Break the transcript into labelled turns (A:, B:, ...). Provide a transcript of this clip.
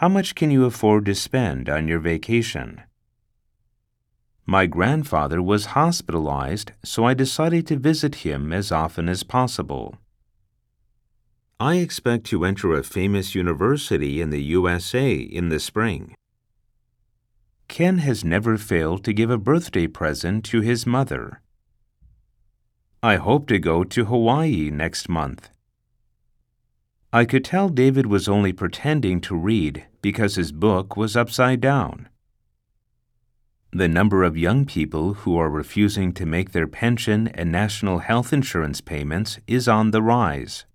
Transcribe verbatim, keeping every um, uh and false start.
A: How much can you afford to spend on your vacation? My grandfather was hospitalized, so I decided to visit him as often as possible. I expect to enter a famous university in the U S A in the spring. Ken has never failed to give a birthday present to his mother. I hope to go to Hawaii next month. I could tell David was only pretending to read because his book was upside down. The number of young people who are refusing to make their pension and national health insurance payments is on the rise.